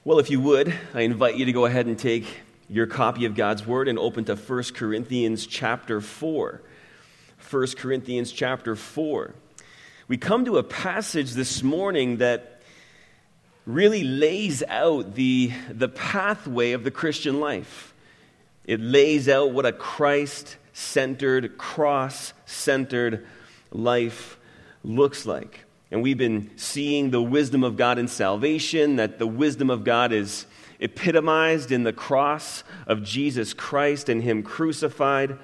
Well, if you would, I invite you to go ahead and take your copy of God's Word and open to 1 Corinthians chapter 4. 1 Corinthians chapter 4. We come to a passage this morning that really lays out the pathway of the Christian life. It lays out what a Christ-centered, cross-centered life looks like. And we've been seeing the wisdom of God in salvation, that the wisdom of God is epitomized in the cross of Jesus Christ and Him crucified.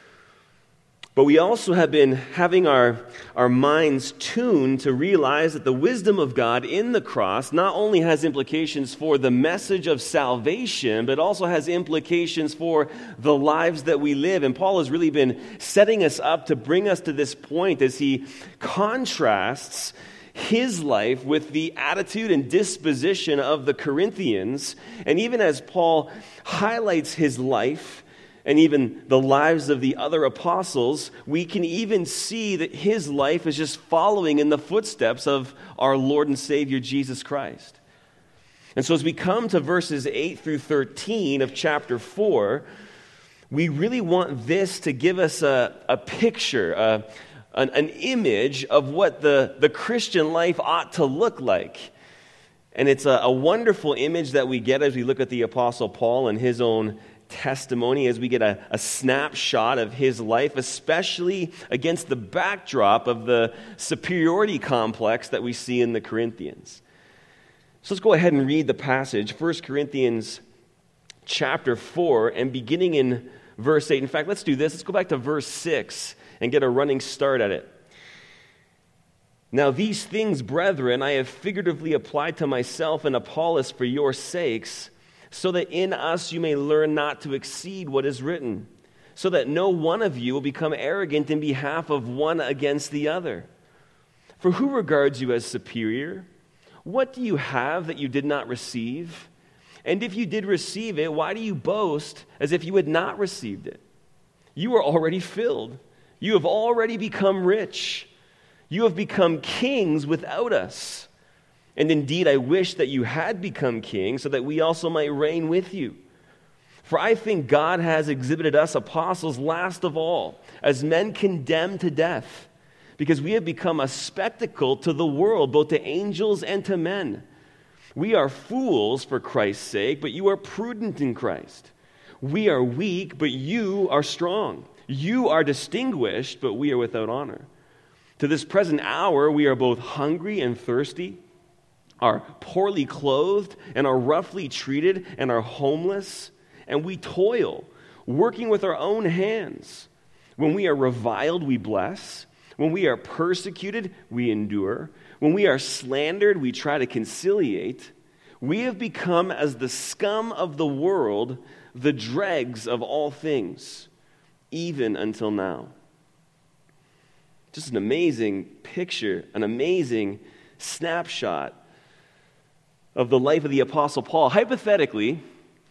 But we also have been having our minds tuned to realize that the wisdom of God in the cross not only has implications for the message of salvation, but also has implications for the lives that we live. And Paul has really been setting us up to bring us to this point as he contrasts his life with the attitude and disposition of the Corinthians. And even as Paul highlights his life, and even the lives of the other apostles, we can even see that his life is just following in the footsteps of our Lord and Savior Jesus Christ. And so as we come to verses 8 through 13 of chapter 4, we really want this to give us a picture, an image of what the Christian life ought to look like. And it's a wonderful image that we get as we look at the Apostle Paul and his own testimony, as we get a snapshot of his life, especially against the backdrop of the superiority complex that we see in the Corinthians. So let's go ahead and read the passage, 1 Corinthians chapter 4, and beginning in verse 8. In fact, let's do this. Let's go back to verse 6 and get a running start at it. Now these things, brethren, I have figuratively applied to myself and Apollos for your sakes, so that in us you may learn not to exceed what is written, so that no one of you will become arrogant in behalf of one against the other. For who regards you as superior? What do you have that you did not receive? And if you did receive it, why do you boast as if you had not received it? You are already filled. You have already become rich. You have become kings without us. And indeed, I wish that you had become kings so that we also might reign with you. For I think God has exhibited us apostles last of all, as men condemned to death, because we have become a spectacle to the world, both to angels and to men. We are fools for Christ's sake, but you are prudent in Christ. We are weak, but you are strong. You are distinguished, but we are without honor. To this present hour, we are both hungry and thirsty, are poorly clothed, and are roughly treated, and are homeless, and we toil, working with our own hands. When we are reviled, we bless. When we are persecuted, we endure. When we are slandered, we try to conciliate. We have become as the scum of the world, the dregs of all things, even until now. Just an amazing picture, an amazing snapshot of the life of the Apostle Paul. Hypothetically,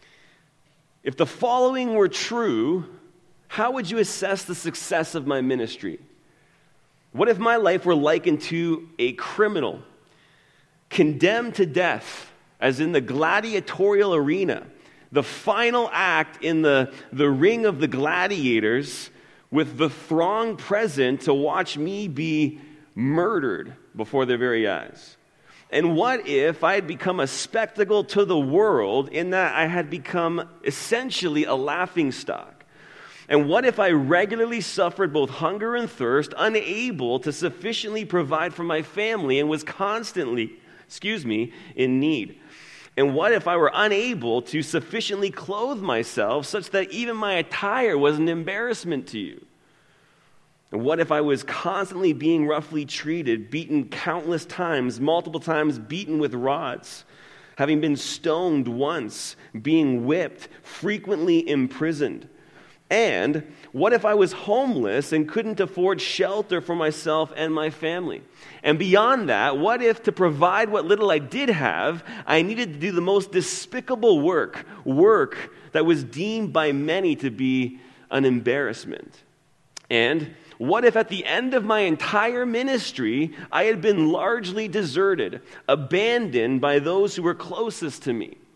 if the following were true, how would you assess the success of my ministry? What if my life were likened to a criminal condemned to death, as in the gladiatorial arena, the final act in the ring of the gladiators, with the throng present to watch me be murdered before their very eyes? And what if I had become a spectacle to the world in that I had become essentially a laughingstock? And what if I regularly suffered both hunger and thirst, unable to sufficiently provide for my family, and was constantly, in need? And what if I were unable to sufficiently clothe myself such that even my attire was an embarrassment to you? And what if I was constantly being roughly treated, beaten countless times, multiple times beaten with rods, having been stoned once, being whipped, frequently imprisoned? And what if I was homeless and couldn't afford shelter for myself and my family? And beyond that, what if to provide what little I did have, I needed to do the most despicable work that was deemed by many to be an embarrassment? And what if at the end of my entire ministry, I had been largely deserted, abandoned by those who were closest to me?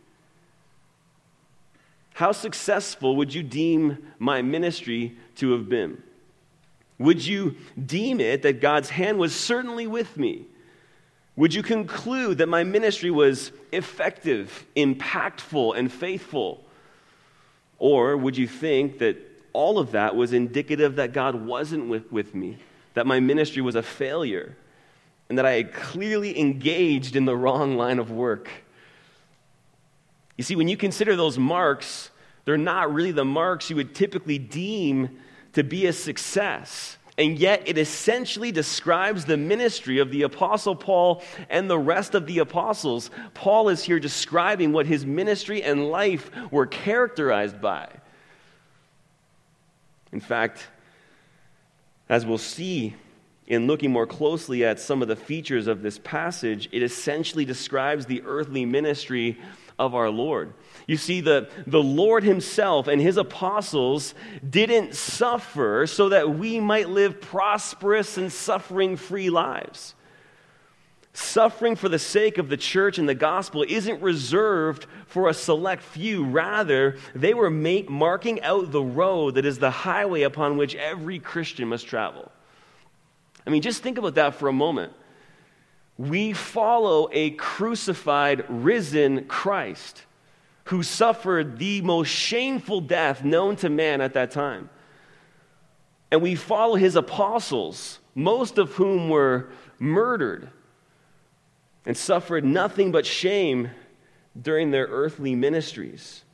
How successful would you deem my ministry to have been? Would you deem it that God's hand was certainly with me? Would you conclude that my ministry was effective, impactful, and faithful? Or would you think that all of that was indicative that God wasn't with me, that my ministry was a failure, and that I had clearly engaged in the wrong line of work? You see, when you consider those marks, they're not really the marks you would typically deem to be a success. And yet it essentially describes the ministry of the Apostle Paul and the rest of the apostles. Paul is here describing what his ministry and life were characterized by. In fact, as we'll see in looking more closely at some of the features of this passage, it essentially describes the earthly ministry of our Lord. You see, the Lord himself and his apostles didn't suffer so that we might live prosperous and suffering-free lives. Suffering for the sake of the church and the gospel isn't reserved for a select few. Rather, they were marking out the road that is the highway upon which every Christian must travel. I mean, just think about that for a moment. We follow a crucified, risen Christ who suffered the most shameful death known to man at that time. And we follow his apostles, most of whom were murdered and suffered nothing but shame during their earthly ministries.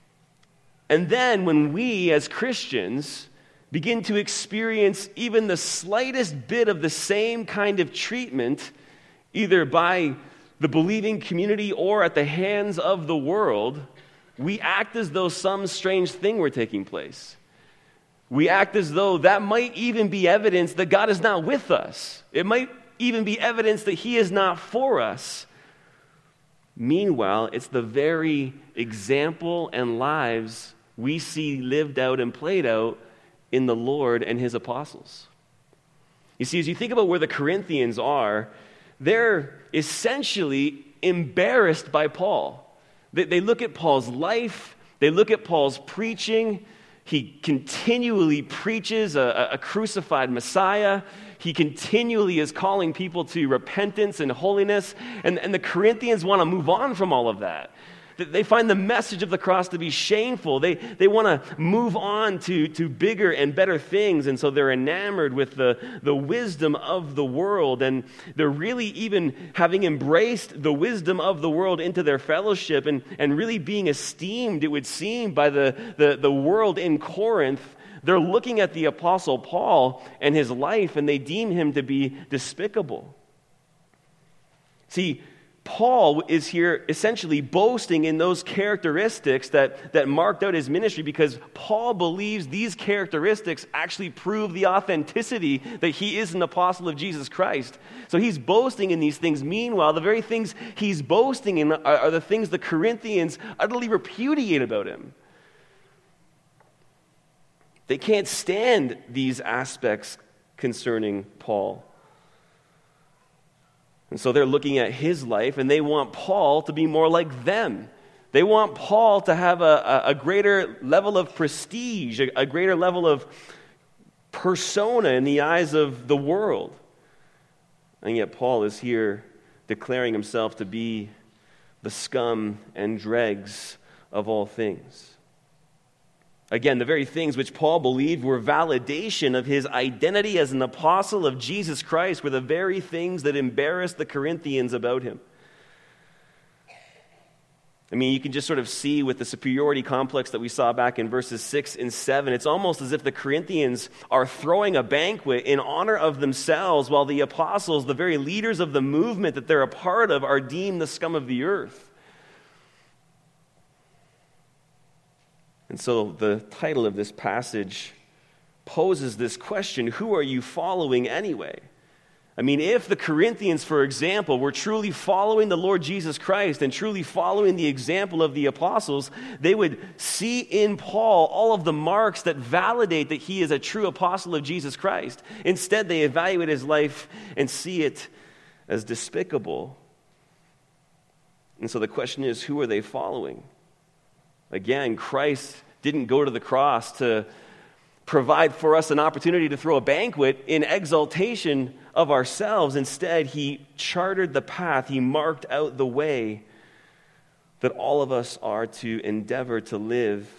And then when we as Christians begin to experience even the slightest bit of the same kind of treatment, either by the believing community or at the hands of the world, we act as though some strange thing were taking place. We act as though that might even be evidence that God is not with us. It might even be evidence that he is not for us. Meanwhile, it's the very example and lives we see lived out and played out in the Lord and his apostles. You see, as you think about where the Corinthians are, they're essentially embarrassed by Paul. They look at Paul's life, they look at Paul's preaching. He continually preaches a crucified Messiah. He continually is calling people to repentance and holiness. And the Corinthians want to move on from all of that. They find the message of the cross to be shameful. They want to move on to bigger and better things, and so they're enamored with the wisdom of the world, and they're really even having embraced the wisdom of the world into their fellowship and really being esteemed, it would seem, by the world in Corinth. They're looking at the Apostle Paul and his life, and they deem him to be despicable. See, Paul is here essentially boasting in those characteristics that marked out his ministry, because Paul believes these characteristics actually prove the authenticity that he is an apostle of Jesus Christ. So he's boasting in these things. Meanwhile, the very things he's boasting in are the things the Corinthians utterly repudiate about him. They can't stand these aspects concerning Paul. And so they're looking at his life, and they want Paul to be more like them. They want Paul to have a greater level of prestige, a greater level of persona in the eyes of the world. And yet Paul is here declaring himself to be the scum and dregs of all things. Again, the very things which Paul believed were validation of his identity as an apostle of Jesus Christ were the very things that embarrassed the Corinthians about him. I mean, you can just sort of see with the superiority complex that we saw back in verses 6 and 7, it's almost as if the Corinthians are throwing a banquet in honor of themselves, while the apostles, the very leaders of the movement that they're a part of, are deemed the scum of the earth. And so the title of this passage poses this question: who are you following anyway? I mean, if the Corinthians, for example, were truly following the Lord Jesus Christ and truly following the example of the apostles, they would see in Paul all of the marks that validate that he is a true apostle of Jesus Christ. Instead, they evaluate his life and see it as despicable. And so the question is, who are they following? Again, Christ didn't go to the cross to provide for us an opportunity to throw a banquet in exaltation of ourselves. Instead, he chartered the path. He marked out the way that all of us are to endeavor to live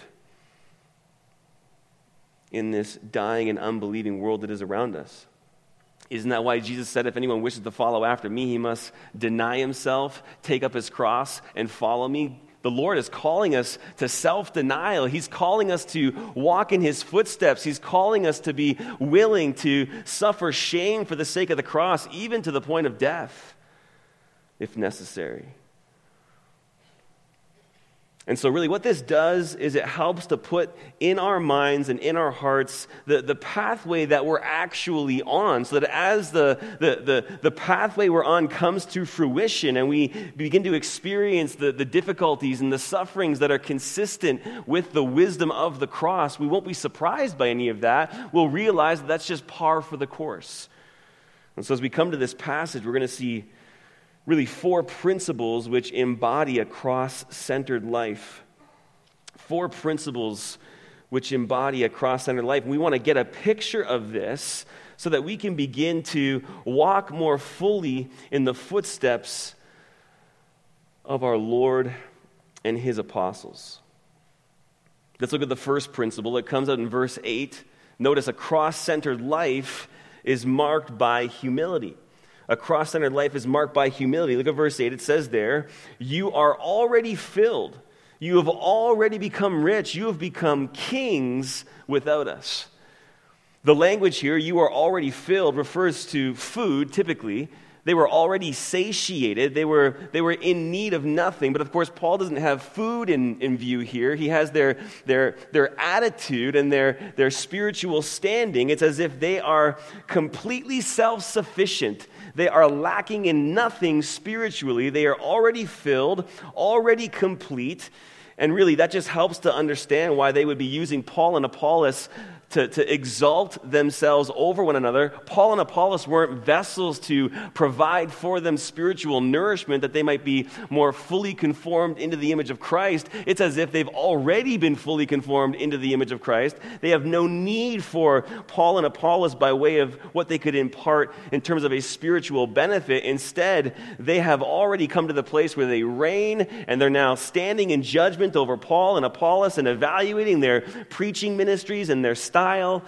in this dying and unbelieving world that is around us. Isn't that why Jesus said, if anyone wishes to follow after me, he must deny himself, take up his cross, and follow me? The Lord is calling us to self-denial. He's calling us to walk in his footsteps. He's calling us to be willing to suffer shame for the sake of the cross, even to the point of death, if necessary. And so really what this does is it helps to put in our minds and in our hearts the pathway that we're actually on, so that as the pathway we're on comes to fruition and we begin to experience the difficulties and the sufferings that are consistent with the wisdom of the cross, we won't be surprised by any of that. We'll realize that that's just par for the course. And so as we come to this passage, we're going to see really 4 principles which embody a cross-centered life. 4 principles which embody a cross-centered life. We want to get a picture of this so that we can begin to walk more fully in the footsteps of our Lord and his apostles. Let's look at the first principle. It comes out in verse 8. Notice a cross-centered life is marked by humility. A cross-centered life is marked by humility. Look at verse 8. It says there, you are already filled. You have already become rich. You have become kings without us. The language here, you are already filled, refers to food, typically. They were already satiated. They were in need of nothing. But of course, Paul doesn't have food in view here. He has their attitude and their spiritual standing. It's as if they are completely self-sufficient. They are lacking in nothing spiritually. They are already filled, already complete. And really, that just helps to understand why they would be using Paul and Apollos to exalt themselves over one another. Paul and Apollos weren't vessels to provide for them spiritual nourishment that they might be more fully conformed into the image of Christ. It's as if they've already been fully conformed into the image of Christ. They have no need for Paul and Apollos by way of what they could impart in terms of a spiritual benefit. Instead, they have already come to the place where they reign, and they're now standing in judgment over Paul and Apollos and evaluating their preaching ministries and their style,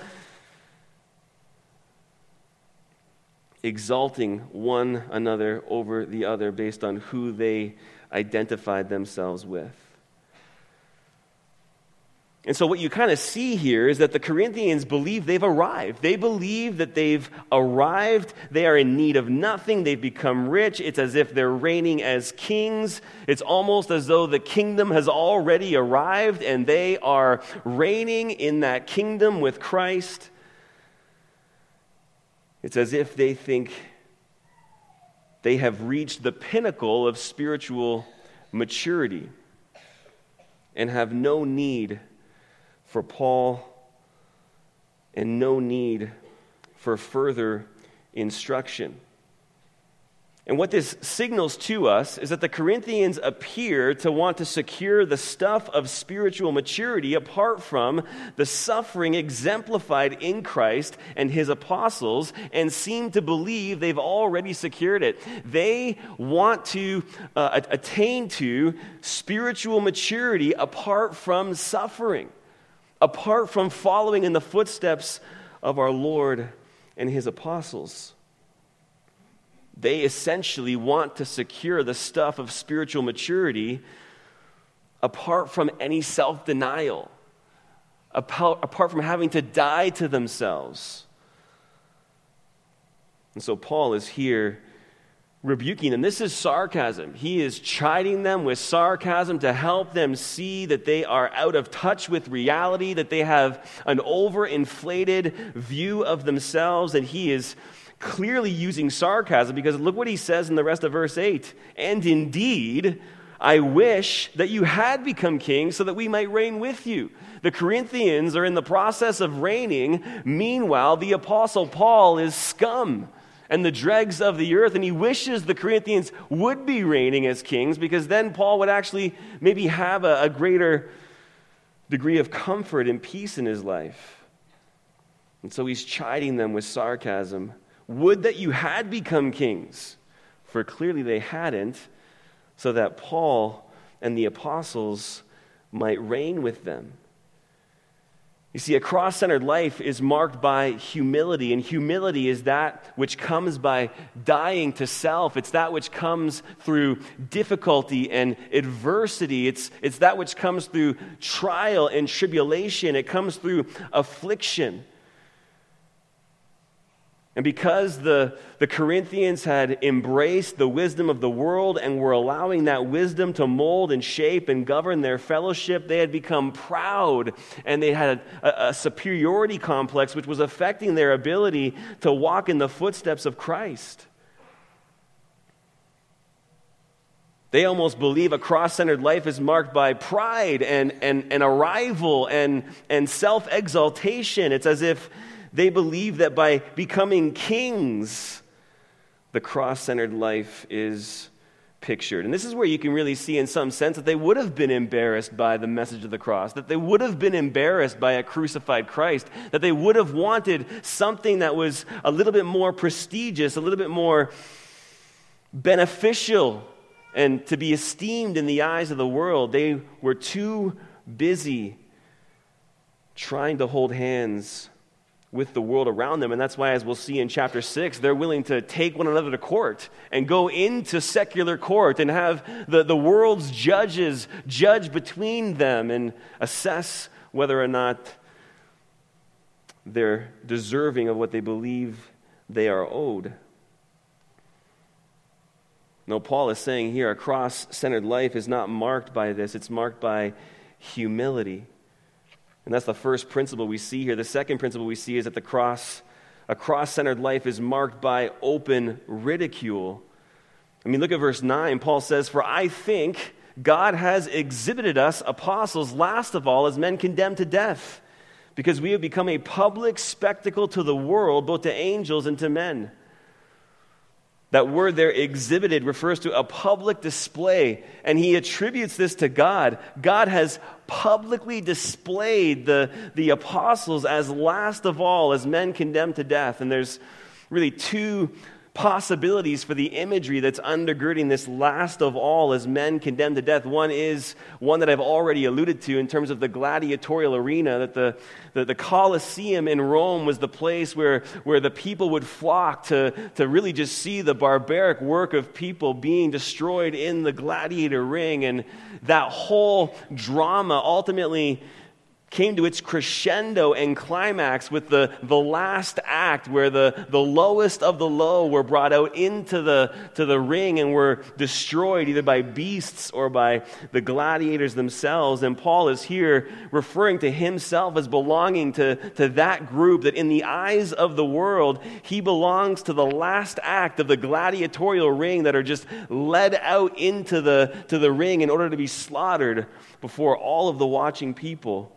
exalting one another over the other based on who they identified themselves with. And so what you kind of see here is that the Corinthians believe they've arrived. They believe that they've arrived. They are in need of nothing. They've become rich. It's as if they're reigning as kings. It's almost as though the kingdom has already arrived and they are reigning in that kingdom with Christ. It's as if they think they have reached the pinnacle of spiritual maturity and have no need for Paul and no need for further instruction. And what this signals to us is that the Corinthians appear to want to secure the stuff of spiritual maturity apart from the suffering exemplified in Christ and his apostles, and seem to believe they've already secured it. They want to attain to spiritual maturity apart from suffering, apart from following in the footsteps of our Lord and his apostles. They essentially want to secure the stuff of spiritual maturity apart from any self-denial, apart from having to die to themselves. And so Paul is here rebuking them. This is sarcasm. He is chiding them with sarcasm to help them see that they are out of touch with reality, that they have an overinflated view of themselves, and he is clearly using sarcasm, because look what he says in the rest of verse 8. And indeed, I wish that you had become kings so that we might reign with you. The Corinthians are in the process of reigning. Meanwhile, the Apostle Paul is scum and the dregs of the earth, and he wishes the Corinthians would be reigning as kings, because then Paul would actually maybe have a greater degree of comfort and peace in his life. And so he's chiding them with sarcasm. Would that you had become kings, for clearly they hadn't, so that Paul and the apostles might reign with them. You see, a cross-centered life is marked by humility, and humility is that which comes by dying to self. It's that which comes through difficulty and adversity. It's that which comes through trial and tribulation. It comes through affliction. And because the Corinthians had embraced the wisdom of the world and were allowing that wisdom to mold and shape and govern their fellowship, they had become proud, and they had a superiority complex which was affecting their ability to walk in the footsteps of Christ. They almost believe a cross-centered life is marked by pride and arrival and self-exaltation. It's as if they believe that by becoming kings, the cross-centered life is pictured. And this is where you can really see in some sense that they would have been embarrassed by the message of the cross, that they would have been embarrassed by a crucified Christ, that they would have wanted something that was a little bit more prestigious, a little bit more beneficial, and to be esteemed in the eyes of the world. They were too busy trying to hold hands with the world around them. And that's why, as we'll see in chapter 6, they're willing to take one another to court and go into secular court and have the world's judges judge between them and assess whether or not they're deserving of what they believe they are owed. No, Paul is saying here a cross-centered life is not marked by this. It's marked by humility. And that's the first principle we see here. The second principle we see is that a cross-centered life is marked by open ridicule. I mean, look at verse 9. Paul says, "For I think God has exhibited us apostles last of all as men condemned to death, because we have become a public spectacle to the world, both to angels and to men." That word there, exhibited, refers to a public display, and he attributes this to God. God has publicly displayed the apostles as last of all, as men condemned to death. And there's really two possibilities for the imagery that's undergirding this last of all as men condemned to death. One is one that I've already alluded to in terms of the gladiatorial arena, that the Colosseum in Rome was the place where the people would flock to really just see the barbaric work of people being destroyed in the gladiator ring. And that whole drama ultimately came to its crescendo and climax with the last act, where the lowest of the low were brought out into the ring and were destroyed either by beasts or by the gladiators themselves. And Paul is here referring to himself as belonging to that group, that in the eyes of the world, he belongs to the last act of the gladiatorial ring, that are just led out into the ring in order to be slaughtered before all of the watching people.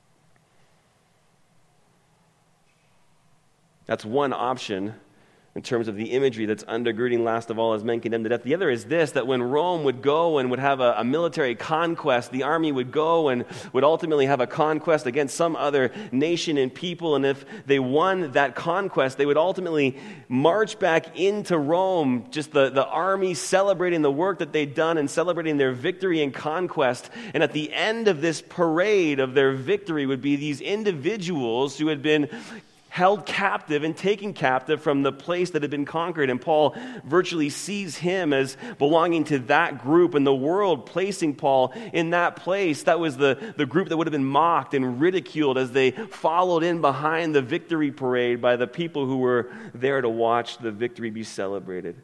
That's one option in terms of the imagery that's undergirding last of all as men condemned to death. The other is this, that when Rome would go and would have a military conquest, the army would go and would ultimately have a conquest against some other nation and people, and if they won that conquest, they would ultimately march back into Rome, just the army celebrating the work that they'd done and celebrating their victory and conquest. And at the end of this parade of their victory would be these individuals who had been held captive and taken captive from the place that had been conquered. And Paul virtually sees him as belonging to that group, and the world placing Paul in that place. That was the group that would have been mocked and ridiculed as they followed in behind the victory parade by the people who were there to watch the victory be celebrated.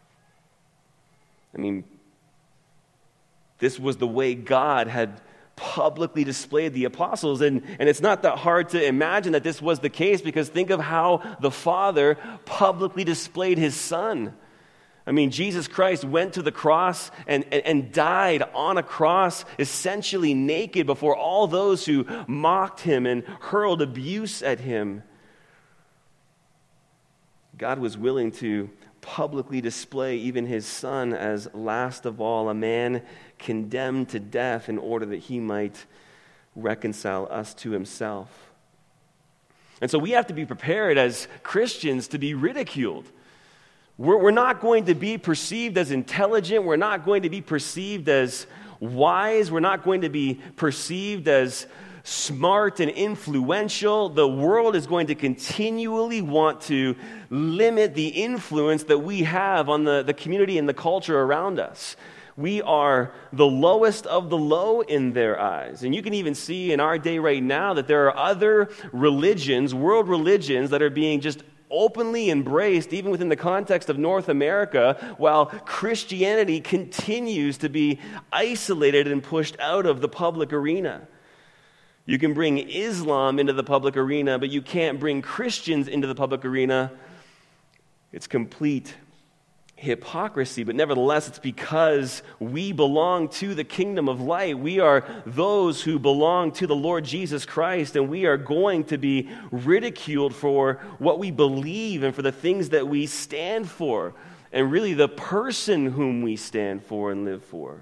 I mean, this was the way God had publicly displayed the apostles, and it's not that hard to imagine that this was the case, because think of how the Father publicly displayed his Son. I mean, Jesus Christ went to the cross and died on a cross, essentially naked, before all those who mocked him and hurled abuse at him. God was willing to publicly display even his Son as last of all, a man condemned to death, in order that he might reconcile us to himself. And so we have to be prepared as Christians to be ridiculed. We're not going to be perceived as intelligent. We're not going to be perceived as wise. We're not going to be perceived as smart and influential. The world is going to continually want to limit the influence that we have on the community and the culture around us. We are the lowest of the low in their eyes. And you can even see in our day right now that there are other religions, world religions, that are being just openly embraced, even within the context of North America, while Christianity continues to be isolated and pushed out of the public arena. You can bring Islam into the public arena, but you can't bring Christians into the public arena. It's complete hypocrisy, but nevertheless, it's because we belong to the kingdom of light. We are those who belong to the Lord Jesus Christ, and we are going to be ridiculed for what we believe and for the things that we stand for, and really the person whom we stand for and live for.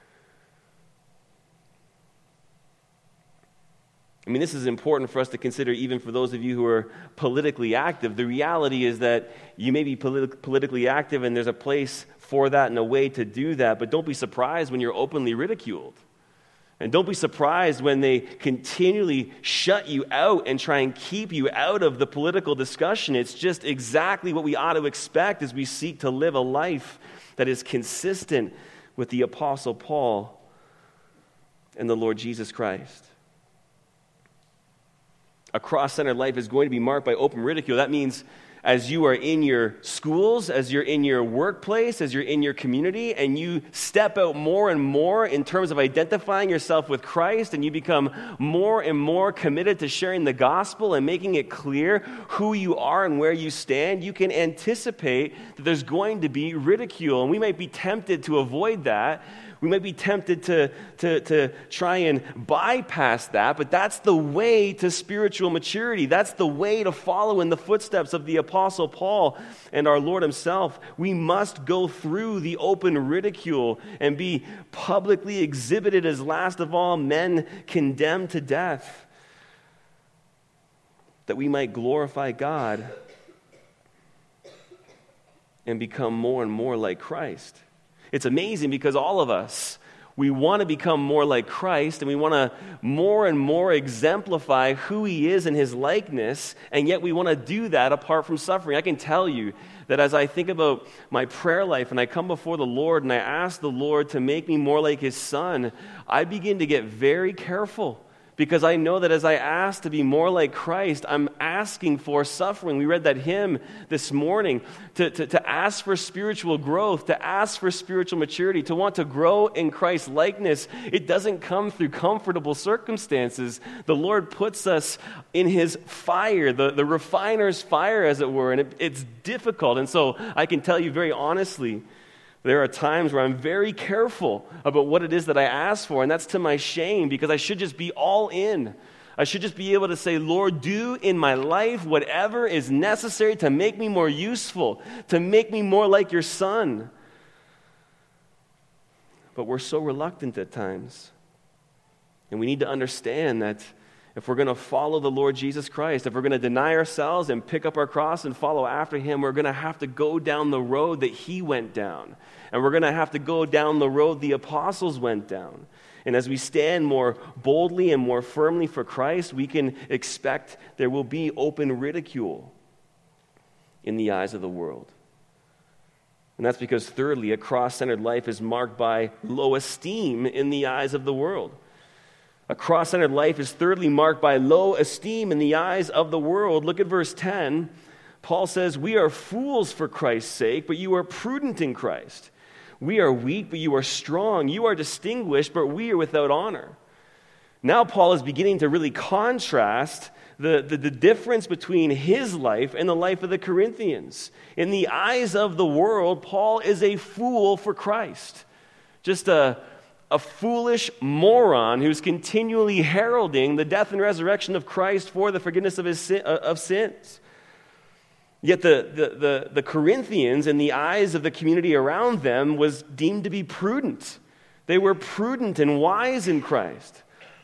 I mean, this is important for us to consider even for those of you who are politically active. The reality is that you may be politically active and there's a place for that and a way to do that, but don't be surprised when you're openly ridiculed. And don't be surprised when they continually shut you out and try and keep you out of the political discussion. It's just exactly what we ought to expect as we seek to live a life that is consistent with the Apostle Paul and the Lord Jesus Christ. A cross-centered life is going to be marked by open ridicule. That means as you are in your schools, as you're in your workplace, as you're in your community, and you step out more and more in terms of identifying yourself with Christ, and you become more and more committed to sharing the gospel and making it clear who you are and where you stand, you can anticipate that there's going to be ridicule. And we might be tempted to avoid that. We might be tempted to try and bypass that, but that's the way to spiritual maturity. That's the way to follow in the footsteps of the Apostle Paul and our Lord himself. We must go through the open ridicule and be publicly exhibited as last of all men condemned to death, that we might glorify God and become more and more like Christ. It's amazing because all of us, we want to become more like Christ, and we want to more and more exemplify who he is in his likeness, and yet we want to do that apart from suffering. I can tell you that as I think about my prayer life and I come before the Lord and I ask the Lord to make me more like his Son, I begin to get very careful. Because I know that as I ask to be more like Christ, I'm asking for suffering. We read that hymn this morning, to ask for spiritual growth, to ask for spiritual maturity, to want to grow in Christ's likeness. It doesn't come through comfortable circumstances. The Lord puts us in his fire, the refiner's fire, as it were, and it's difficult. And so I can tell you very honestly, there are times where I'm very careful about what it is that I ask for, and that's to my shame, because I should just be all in. I should just be able to say, Lord, do in my life whatever is necessary to make me more useful, to make me more like your Son. But we're so reluctant at times. And we need to understand that if we're going to follow the Lord Jesus Christ, if we're going to deny ourselves and pick up our cross and follow after him, we're going to have to go down the road that he went down. And we're going to have to go down the road the apostles went down. And as we stand more boldly and more firmly for Christ, we can expect there will be open ridicule in the eyes of the world. And that's because, thirdly, a cross-centered life is marked by low esteem in the eyes of the world. A cross-centered life is thirdly marked by low esteem in the eyes of the world. Look at verse 10. Paul says, "We are fools for Christ's sake, but you are prudent in Christ. We are weak, but you are strong. You are distinguished, but we are without honor." Now Paul is beginning to really contrast the difference between his life and the life of the Corinthians. In the eyes of the world, Paul is a fool for Christ. Just a foolish moron who's continually heralding the death and resurrection of Christ for the forgiveness of sins. Yet the Corinthians, in the eyes of the community around them, was deemed to be prudent. They were prudent and wise in Christ.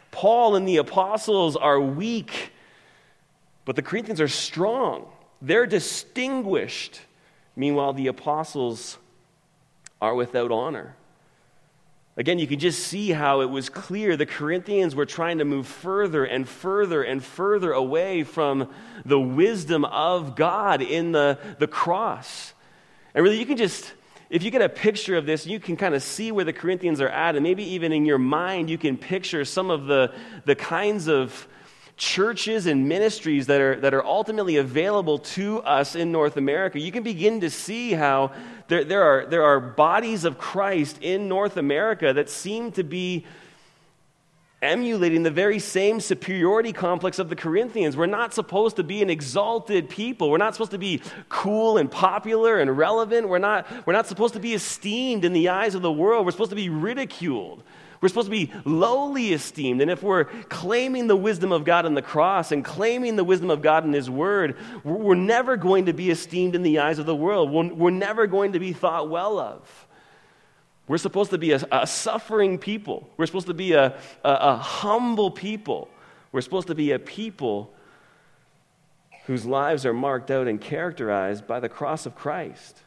Paul and the apostles are weak, but the Corinthians are strong. They're distinguished. Meanwhile, the apostles are without honor. Again, you can just see how it was clear the Corinthians were trying to move further and further and further away from the wisdom of God in the cross. And really, you can just, if you get a picture of this, you can kind of see where the Corinthians are at, and maybe even in your mind, you can picture some of the kinds of churches and ministries that are ultimately available to us in North America. You can begin to see how there are bodies of Christ in North America that seem to be emulating the very same superiority complex of the Corinthians. We're not supposed to be an exalted people. We're not supposed to be cool and popular and relevant. We're not supposed to be esteemed in the eyes of the world. We're supposed to be ridiculed. We're supposed to be lowly esteemed. And if we're claiming the wisdom of God on the cross and claiming the wisdom of God in His Word, we're never going to be esteemed in the eyes of the world. We're never going to be thought well of. We're supposed to be a suffering people. We're supposed to be a humble people. We're supposed to be a people whose lives are marked out and characterized by the cross of Christ.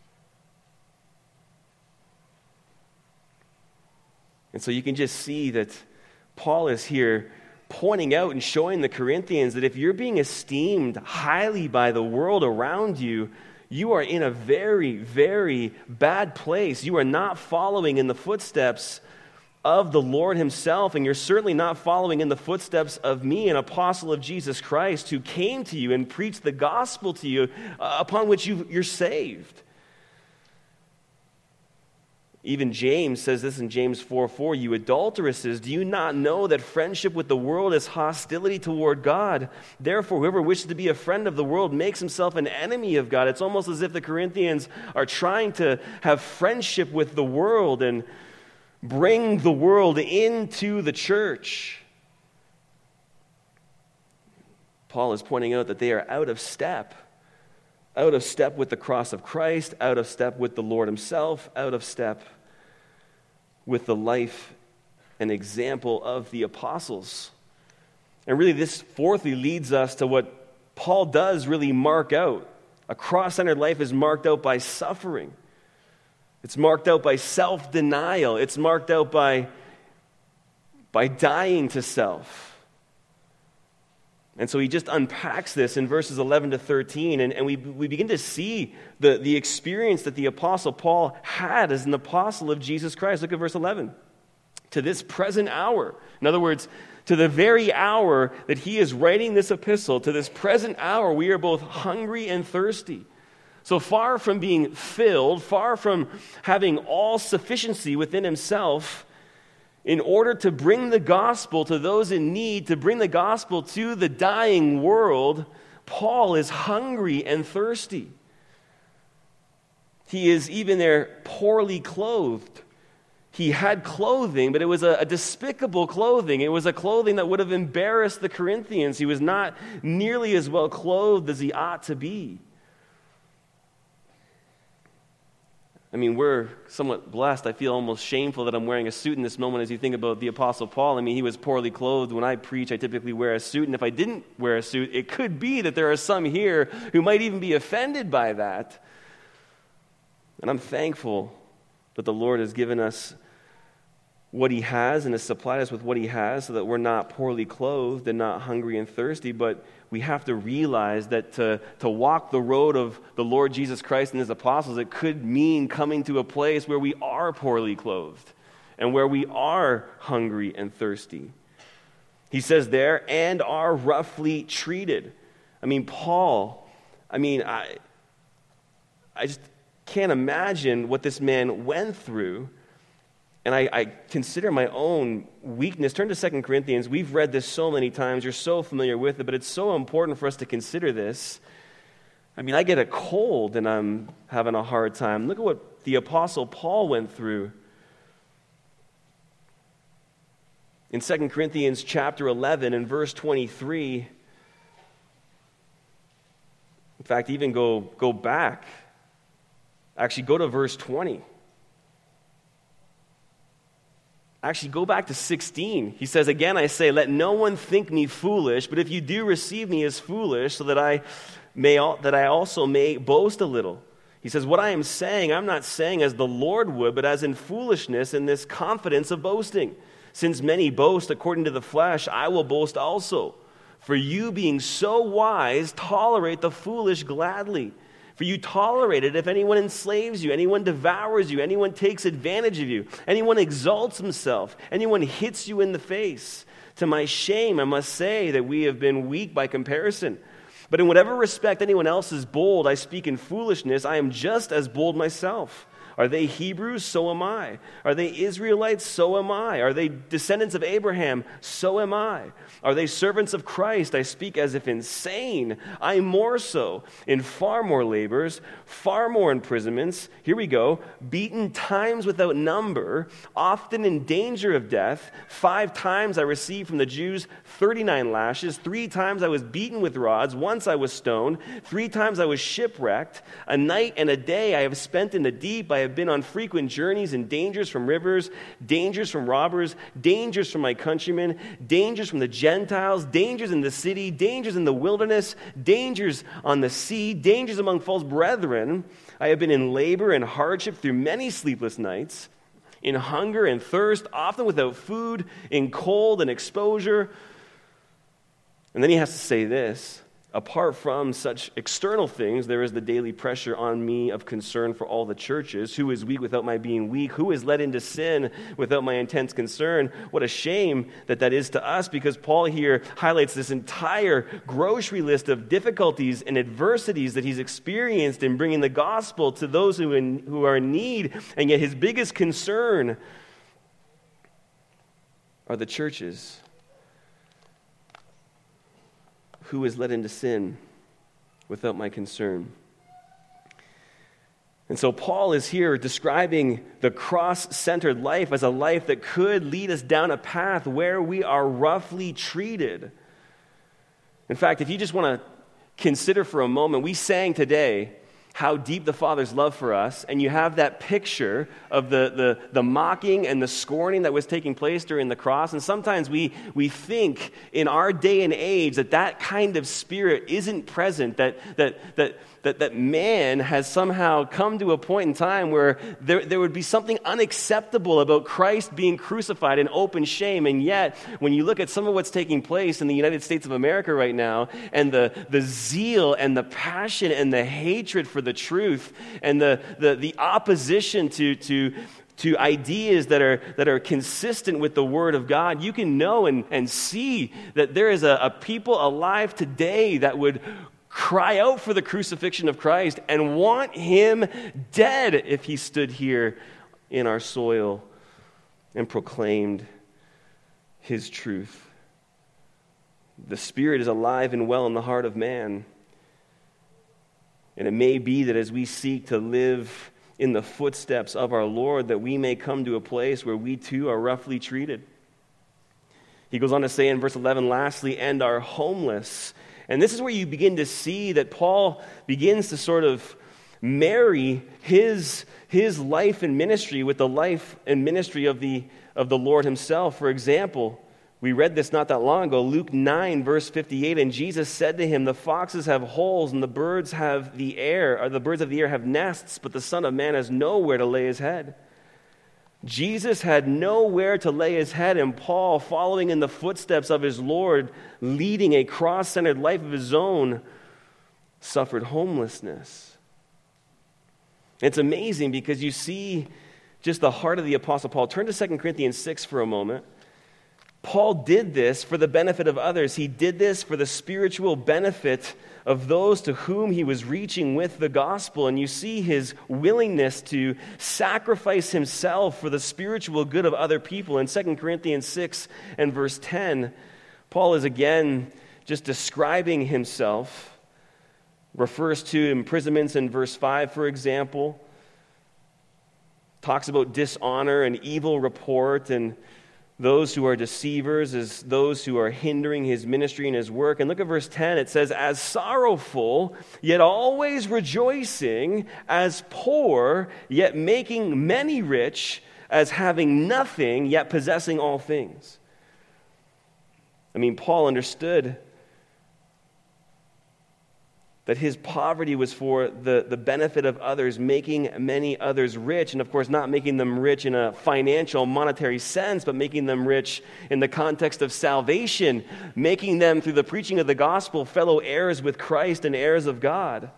And so you can just see that Paul is here pointing out and showing the Corinthians that if you're being esteemed highly by the world around you, you are in a very, very bad place. You are not following in the footsteps of the Lord Himself, and you're certainly not following in the footsteps of me, an apostle of Jesus Christ, who came to you and preached the gospel to you, upon which you're saved. Even James says this in James 4:4, "You adulteresses, do you not know that friendship with the world is hostility toward God? Therefore, whoever wishes to be a friend of the world makes himself an enemy of God." It's almost as if the Corinthians are trying to have friendship with the world and bring the world into the church. Paul is pointing out that they are out of step with the cross of Christ, out of step with the Lord Himself, out of step with the life and example of the apostles. And really, this fourthly leads us to what Paul does really mark out. A cross-centered life is marked out by suffering. It's marked out by self-denial. It's marked out by dying to self. And so he just unpacks this in verses 11 to 13, and we begin to see the experience that the Apostle Paul had as an apostle of Jesus Christ. Look at verse 11. To this present hour, in other words, to the very hour that he is writing this epistle, to this present hour, we are both hungry and thirsty. So far from being filled, far from having all sufficiency within himself, in order to bring the gospel to those in need, to bring the gospel to the dying world, Paul is hungry and thirsty. He is even there poorly clothed. He had clothing, but it was a despicable clothing. It was a clothing that would have embarrassed the Corinthians. He was not nearly as well clothed as he ought to be. I mean, we're somewhat blessed. I feel almost shameful that I'm wearing a suit in this moment as you think about the Apostle Paul. I mean, he was poorly clothed. When I preach, I typically wear a suit. And if I didn't wear a suit, it could be that there are some here who might even be offended by that. And I'm thankful that the Lord has given us what He has and has supplied us with what He has so that we're not poorly clothed and not hungry and thirsty, but we have to realize that to walk the road of the Lord Jesus Christ and His apostles, it could mean coming to a place where we are poorly clothed and where we are hungry and thirsty. He says there, and are roughly treated. I mean, Paul, I just can't imagine what this man went through. And I consider my own weakness. Turn to 2 Corinthians. We've read this so many times. You're so familiar with it, but it's so important for us to consider this. I mean, I get a cold and I'm having a hard time. Look at what the Apostle Paul went through. In 2 Corinthians chapter 11 and verse 23, in fact, even go back. Actually, go to verse 20. Actually, go back to 16. He says, again, I say, let no one think me foolish, but if you do receive me as foolish, so that I also may boast a little. He says, what I am saying, I'm not saying as the Lord would, but as in foolishness, in this confidence of boasting. Since many boast according to the flesh, I will boast also. For you being so wise, tolerate the foolish gladly. For you tolerate it if anyone enslaves you, anyone devours you, anyone takes advantage of you, anyone exalts himself, anyone hits you in the face. To my shame, I must say that we have been weak by comparison. But in whatever respect anyone else is bold, I speak in foolishness, I am just as bold myself. Are they Hebrews? So am I. Are they Israelites? So am I. Are they descendants of Abraham? So am I. Are they servants of Christ? I speak as if insane. I more so, in far more labors, far more imprisonments. Here we go. Beaten times without number, often in danger of death. 5 times I received from the Jews 39 lashes. 3 times I was beaten with rods. Once I was stoned. 3 times I was shipwrecked. A night and a day I have spent in the deep. I have been on frequent journeys and dangers from rivers, dangers from robbers, dangers from my countrymen, dangers from the Gentiles, dangers in the city, dangers in the wilderness, dangers on the sea, dangers among false brethren. I have been in labor and hardship through many sleepless nights, in hunger and thirst, often without food, in cold and exposure. And then he has to say this. Apart from such external things, there is the daily pressure on me of concern for all the churches. Who is weak without my being weak? Who is led into sin without my intense concern? What a shame that is to us, because Paul here highlights this entire grocery list of difficulties and adversities that he's experienced in bringing the gospel to those who are in need, and yet his biggest concern are the churches. Who is led into sin without my concern? And so Paul is here describing the cross-centered life as a life that could lead us down a path where we are roughly treated. In fact, if you just want to consider for a moment, we sang today how deep the Father's love for us, and you have that picture of the mocking and the scorning that was taking place during the cross. And sometimes we think in our day and age that kind of spirit isn't present, that man has somehow come to a point in time where there would be something unacceptable about Christ being crucified in open shame. And yet, when you look at some of what's taking place in the United States of America right now, and the zeal and the passion and the hatred for the truth and the opposition to ideas that are consistent with the Word of God, you can know and see that there is a people alive today that would cry out for the crucifixion of Christ and want him dead if he stood here in our soil and proclaimed his truth. The Spirit is alive and well in the heart of man. And it may be that as we seek to live in the footsteps of our Lord, that we may come to a place where we too are roughly treated. He goes on to say in verse 11, lastly, and are homeless. And this is where you begin to see that Paul begins to sort of marry his life and ministry with the life and ministry of the Lord himself. For example, we read this not that long ago, Luke 9, verse 58, and Jesus said to him, the foxes have holes and the birds of the air have nests, but the Son of Man has nowhere to lay his head. Jesus had nowhere to lay his head, and Paul, following in the footsteps of his Lord, leading a cross-centered life of his own, suffered homelessness. It's amazing because you see just the heart of the Apostle Paul. Turn to 2 Corinthians 6 for a moment. Paul did this for the benefit of others. He did this for the spiritual benefit of those to whom he was reaching with the gospel. And you see his willingness to sacrifice himself for the spiritual good of other people. In 2 Corinthians 6 and verse 10, Paul is again just describing himself, refers to imprisonments in verse 5, for example, talks about dishonor and evil report, and those who are deceivers as those who are hindering his ministry and his work. And look at verse 10. It says, as sorrowful, yet always rejoicing, as poor, yet making many rich, as having nothing, yet possessing all things. I mean, Paul understood that his poverty was for the benefit of others, making many others rich, and of course not making them rich in a financial, monetary sense, but making them rich in the context of salvation, making them, through the preaching of the gospel, fellow heirs with Christ and heirs of God.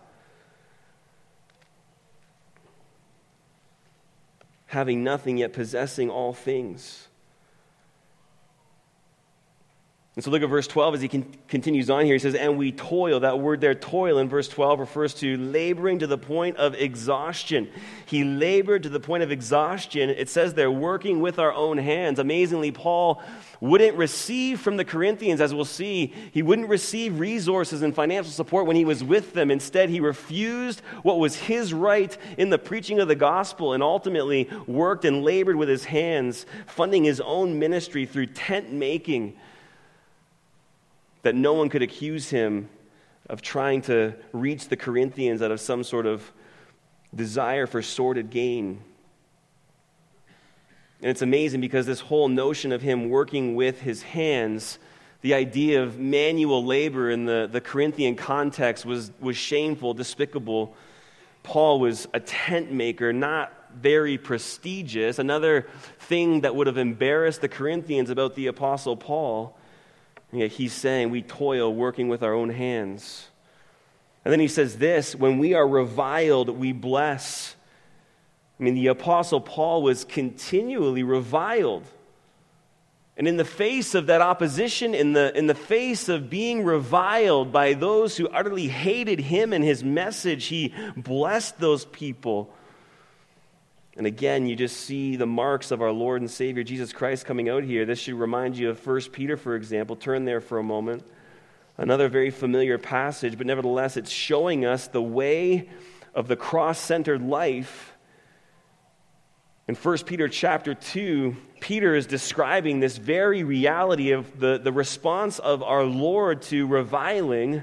Having nothing, yet possessing all things. And so look at verse 12 as he continues on here. He says, and we toil. That word there, toil, in verse 12 refers to laboring to the point of exhaustion. He labored to the point of exhaustion. It says they're working with our own hands. Amazingly, Paul wouldn't receive from the Corinthians, as we'll see. He wouldn't receive resources and financial support when he was with them. Instead, he refused what was his right in the preaching of the gospel and ultimately worked and labored with his hands, funding his own ministry through tent making, that no one could accuse him of trying to reach the Corinthians out of some sort of desire for sordid gain. And it's amazing because this whole notion of him working with his hands, the idea of manual labor in the Corinthian context was shameful, despicable. Paul was a tent maker, not very prestigious. Another thing that would have embarrassed the Corinthians about the Apostle Paul. And yet he's saying we toil working with our own hands. And then he says this, when we are reviled, we bless. I mean, the Apostle Paul was continually reviled. And in the face of that opposition, in the face of being reviled by those who utterly hated him and his message, he blessed those people. And again, you just see the marks of our Lord and Savior Jesus Christ coming out here. This should remind you of 1 Peter, for example. Turn there for a moment. Another very familiar passage, but nevertheless, it's showing us the way of the cross-centered life. In 1 Peter chapter 2, Peter is describing this very reality of the response of our Lord to reviling.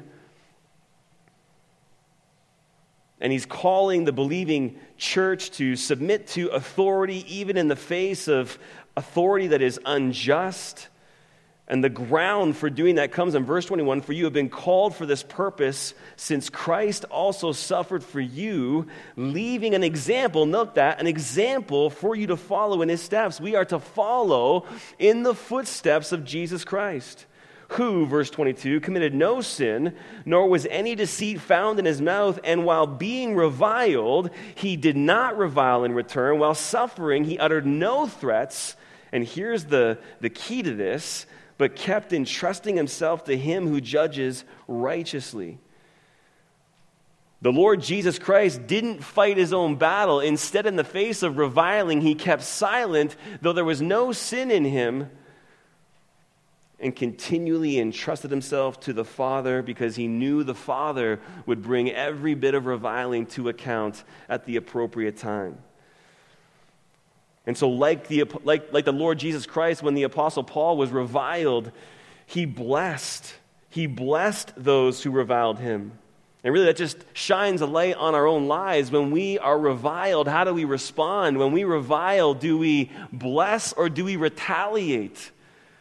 And he's calling the believing church to submit to authority, even in the face of authority that is unjust. And the ground for doing that comes in verse 21, for you have been called for this purpose, since Christ also suffered for you, leaving an example, note that, an example for you to follow in his steps. We are to follow in the footsteps of Jesus Christ, who, verse 22, committed no sin, nor was any deceit found in his mouth, and while being reviled, he did not revile in return. While suffering, he uttered no threats, and here's the key to this, but kept entrusting himself to him who judges righteously. The Lord Jesus Christ didn't fight his own battle. Instead, in the face of reviling, he kept silent, though there was no sin in him, and continually entrusted himself to the Father because he knew the Father would bring every bit of reviling to account at the appropriate time. And so like the Lord Jesus Christ, when the Apostle Paul was reviled, he blessed those who reviled him. And really that just shines a light on our own lives. When we are reviled, how do we respond? When we revile, do we bless or do we retaliate?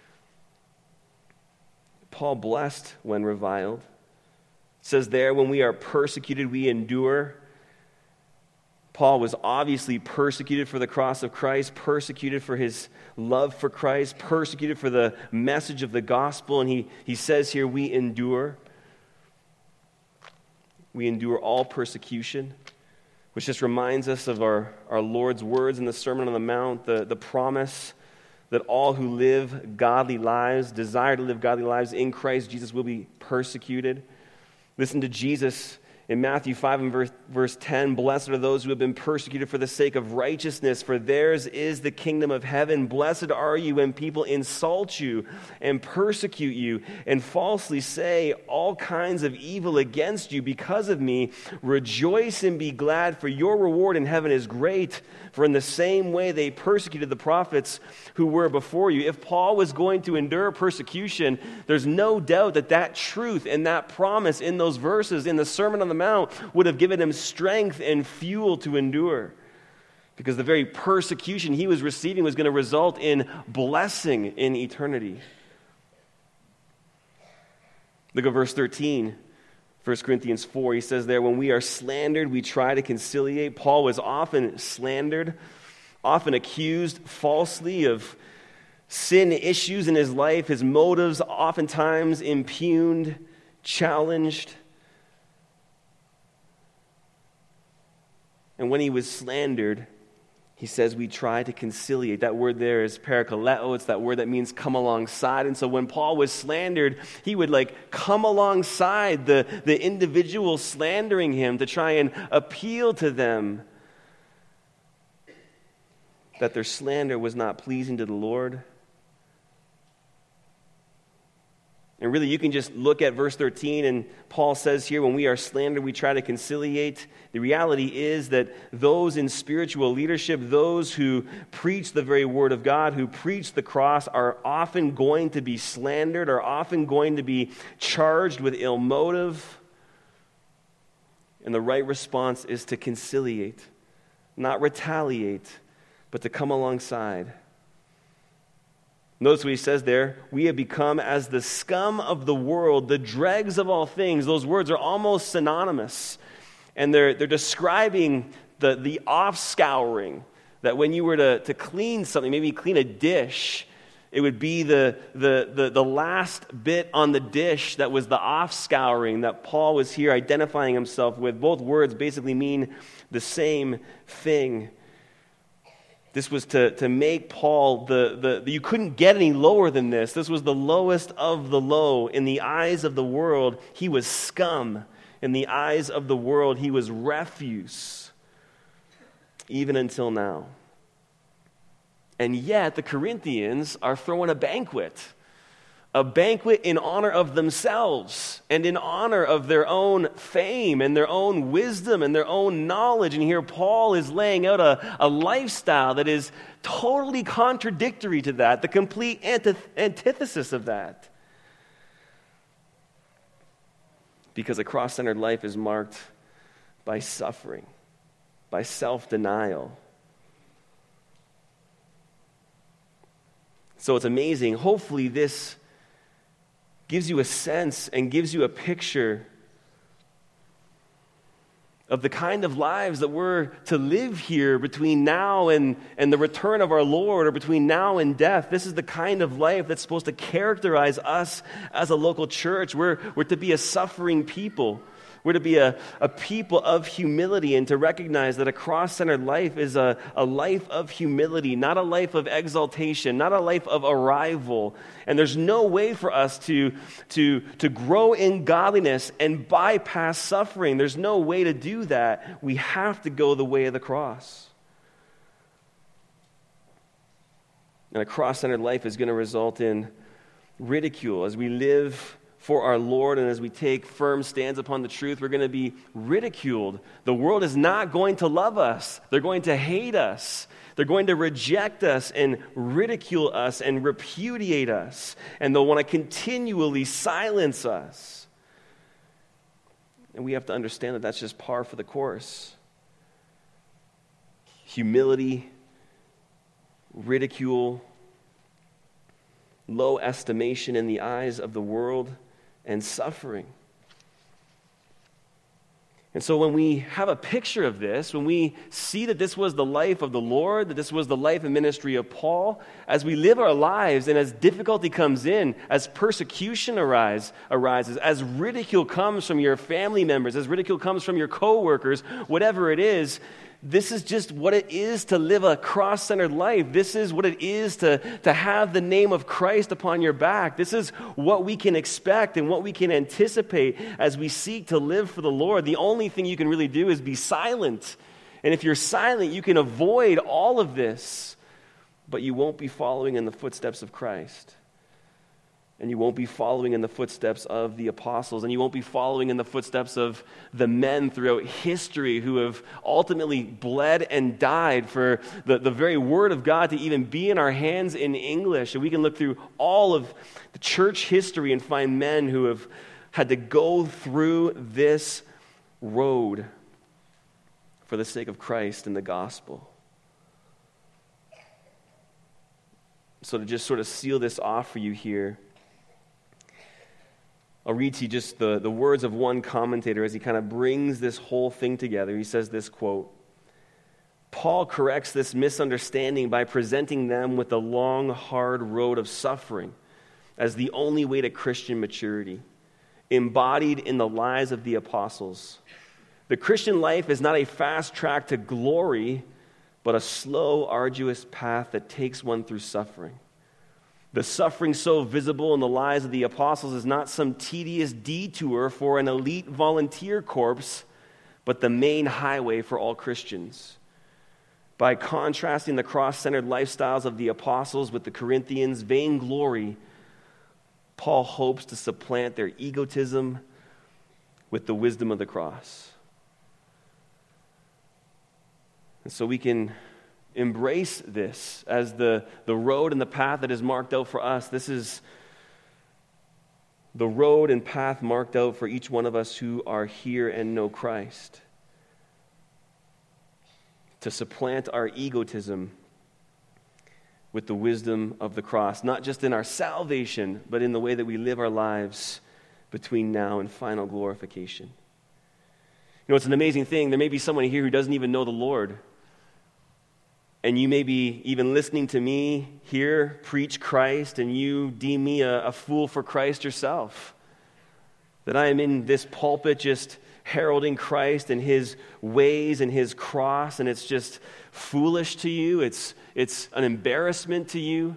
Paul blessed when reviled. It says there, when we are persecuted, we endure. Paul was obviously persecuted for the cross of Christ, persecuted for his love for Christ, persecuted for the message of the gospel, and he says here, we endure. We endure all persecution, which just reminds us of our Lord's words in the Sermon on the Mount, the promise that all who live godly lives, desire to live godly lives in Christ Jesus will be persecuted. Listen to Jesus in Matthew 5 and verse 10, blessed are those who have been persecuted for the sake of righteousness, for theirs is the kingdom of heaven. Blessed are you when people insult you and persecute you and falsely say all kinds of evil against you because of me. Rejoice and be glad, for your reward in heaven is great. For in the same way they persecuted the prophets who were before you. If Paul was going to endure persecution, there's no doubt that truth and that promise in those verses in the Sermon on the Mount would have given him strength and fuel to endure. because the very persecution he was receiving was going to result in blessing in eternity. Look at verse 13, 1 Corinthians 4. He says there, when we are slandered, we try to conciliate. Paul was often slandered, often accused falsely of sin issues in his life, his motives oftentimes impugned, challenged. And when he was slandered, he says we try to conciliate. That word there is parakaleo. It's that word that means come alongside. And so when Paul was slandered, he would come alongside the individual slandering him to try and appeal to them that their slander was not pleasing to the Lord. And really, you can just look at verse 13, and Paul says here, when we are slandered, we try to conciliate. The reality is that those in spiritual leadership, those who preach the very word of God, who preach the cross, are often going to be slandered, are often going to be charged with ill motive. And the right response is to conciliate, not retaliate, but to come alongside. Notice what he says there. We have become as the scum of the world, the dregs of all things. Those words are almost synonymous. And they're describing the off-scouring. That when you were to clean something, maybe clean a dish, it would be the last bit on the dish that was the off-scouring that Paul was here identifying himself with. Both words basically mean the same thing. This was to make Paul, you couldn't get any lower than this. This was the lowest of the low. In the eyes of the world, he was scum. In the eyes of the world, he was refuse. Even until now. And yet, the Corinthians are throwing a banquet in honor of themselves and in honor of their own fame and their own wisdom and their own knowledge. And here Paul is laying out a lifestyle that is totally contradictory to that, the complete antithesis of that. Because a cross-centered life is marked by suffering, by self-denial. So it's amazing. Hopefully this gives you a sense and gives you a picture of the kind of lives that we're to live here between now and the return of our Lord, or between now and death. This is the kind of life that's supposed to characterize us as a local church. We're to be a suffering people. We're to be a people of humility, and to recognize that a cross-centered life is a life of humility, not a life of exaltation, not a life of arrival. And there's no way for us to grow in godliness and bypass suffering. There's no way to do that. We have to go the way of the cross. And a cross-centered life is going to result in ridicule. As we live for our Lord, and as we take firm stands upon the truth, we're going to be ridiculed. The world is not going to love us. They're going to hate us. They're going to reject us and ridicule us and repudiate us. And they'll want to continually silence us. And we have to understand that that's just par for the course. Humility, ridicule, low estimation in the eyes of the world, and suffering. And so when we have a picture of this, when we see that this was the life of the Lord, that this was the life and ministry of Paul, as we live our lives and as difficulty comes in, as persecution arises, as ridicule comes from your family members, as ridicule comes from your coworkers, whatever it is, this is just what it is to live a cross-centered life. This is what it is to have the name of Christ upon your back. This is what we can expect and what we can anticipate as we seek to live for the Lord. The only thing you can really do is be silent. And if you're silent, you can avoid all of this, but you won't be following in the footsteps of Christ. And you won't be following in the footsteps of the apostles. And you won't be following in the footsteps of the men throughout history who have ultimately bled and died for the very word of God to even be in our hands in English. And we can look through all of the church history and find men who have had to go through this road for the sake of Christ and the gospel. So to just sort of seal this off for you here, I'll read to you just the words of one commentator as he kind of brings this whole thing together. He says this quote, "Paul corrects this misunderstanding by presenting them with the long, hard road of suffering as the only way to Christian maturity, embodied in the lives of the apostles. The Christian life is not a fast track to glory, but a slow, arduous path that takes one through suffering. The suffering so visible in the lives of the apostles is not some tedious detour for an elite volunteer corps, but the main highway for all Christians. By contrasting the cross-centered lifestyles of the apostles with the Corinthians' vainglory, Paul hopes to supplant their egotism with the wisdom of the cross." And so we can embrace this as the road and the path that is marked out for us. This is the road and path marked out for each one of us who are here and know Christ. To supplant our egotism with the wisdom of the cross, not just in our salvation, but in the way that we live our lives between now and final glorification. You know, it's an amazing thing. There may be someone here who doesn't even know the Lord. And you may be even listening to me here preach Christ, and you deem me a fool for Christ yourself. That I am in this pulpit just heralding Christ and his ways and his cross, and it's just foolish to you. It's an embarrassment to you.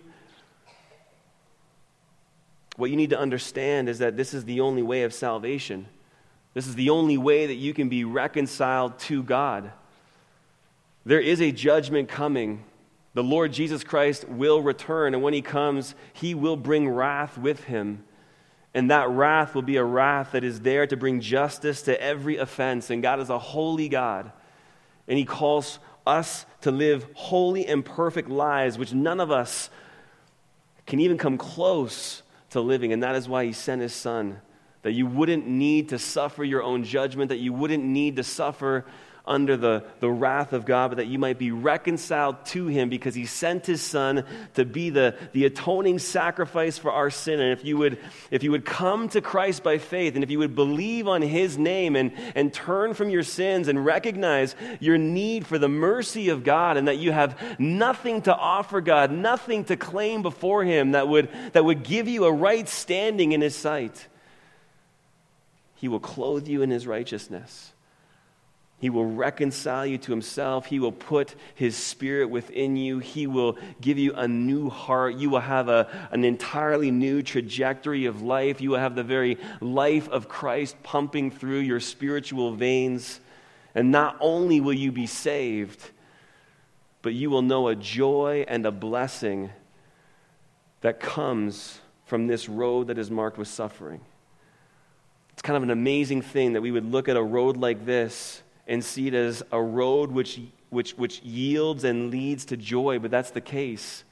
What you need to understand is that this is the only way of salvation. This is the only way that you can be reconciled to God. There is a judgment coming. The Lord Jesus Christ will return, and when he comes, he will bring wrath with him. And that wrath will be a wrath that is there to bring justice to every offense. And God is a holy God. And he calls us to live holy and perfect lives, which none of us can even come close to living. And that is why he sent his Son, that you wouldn't need to suffer your own judgment, that you wouldn't need to suffer under the wrath of God, but that you might be reconciled to him because he sent his Son to be the atoning sacrifice for our sin. And if you would come to Christ by faith, and if you would believe on his name and turn from your sins and recognize your need for the mercy of God, and that you have nothing to offer God, nothing to claim before him that would give you a right standing in his sight, he will clothe you in his righteousness. He will reconcile you to himself. He will put his Spirit within you. He will give you a new heart. You will have an entirely new trajectory of life. You will have the very life of Christ pumping through your spiritual veins. And not only will you be saved, but you will know a joy and a blessing that comes from this road that is marked with suffering. It's kind of an amazing thing that we would look at a road like this and see it as a road which yields and leads to joy, but that's the case.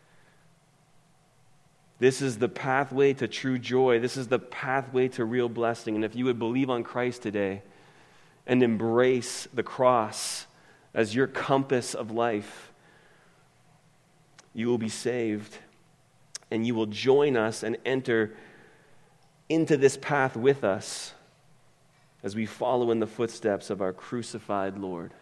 This is the pathway to true joy. This is the pathway to real blessing. And if you would believe on Christ today and embrace the cross as your compass of life, you will be saved, and you will join us and enter into this path with us as we follow in the footsteps of our crucified Lord.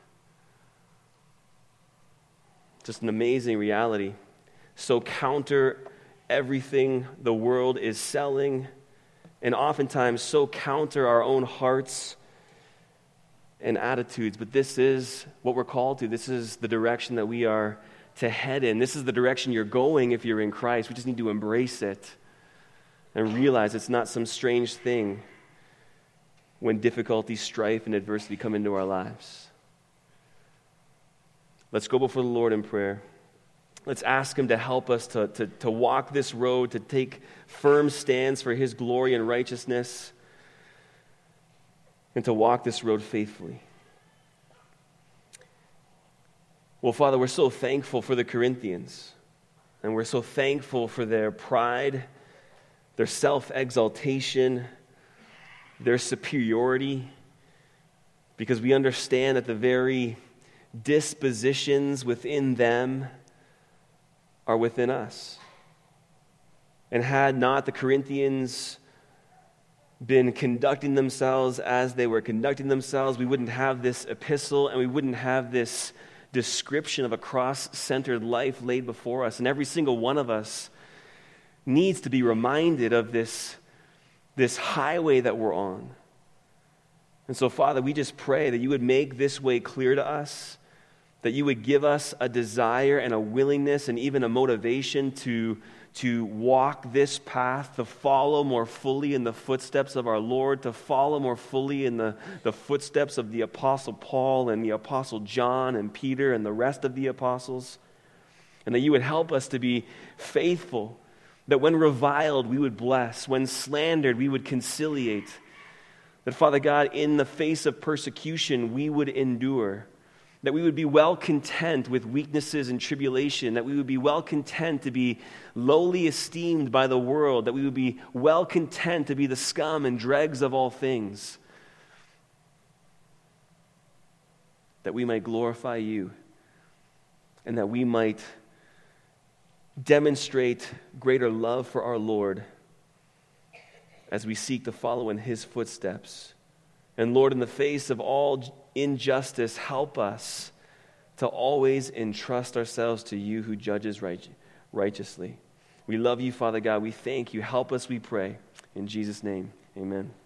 Just an amazing reality. So counter everything the world is selling, and oftentimes so counter our own hearts and attitudes. But this is what we're called to. This is the direction that we are to head in. This is the direction you're going if you're in Christ. We just need to embrace it and realize it's not some strange thing when difficulty, strife, and adversity come into our lives. Let's go before the Lord in prayer. Let's ask him to help us to walk this road, to take firm stands for his glory and righteousness, and to walk this road faithfully. Well, Father, we're so thankful for the Corinthians, and we're so thankful for their pride, their self-exaltation, their superiority, because we understand that the very dispositions within them are within us. And had not the Corinthians been conducting themselves as they were conducting themselves, we wouldn't have this epistle and we wouldn't have this description of a cross-centered life laid before us. And every single one of us needs to be reminded of this highway that we're on. And so, Father, we just pray that you would make this way clear to us, that you would give us a desire and a willingness and even a motivation to walk this path, to follow more fully in the footsteps of our Lord, to follow more fully in the footsteps of the Apostle Paul and the Apostle John and Peter and the rest of the apostles. And that you would help us to be faithful, that when reviled we would bless, when slandered we would conciliate, that, Father God, in the face of persecution we would endure, that we would be well content with weaknesses and tribulation, that we would be well content to be lowly esteemed by the world, that we would be well content to be the scum and dregs of all things, that we might glorify you, and that we might demonstrate greater love for our Lord as we seek to follow in his footsteps. And Lord, in the face of all injustice, help us to always entrust ourselves to you who judges righteously. We love you, Father God. We thank you. Help us, we pray. In Jesus' name, amen.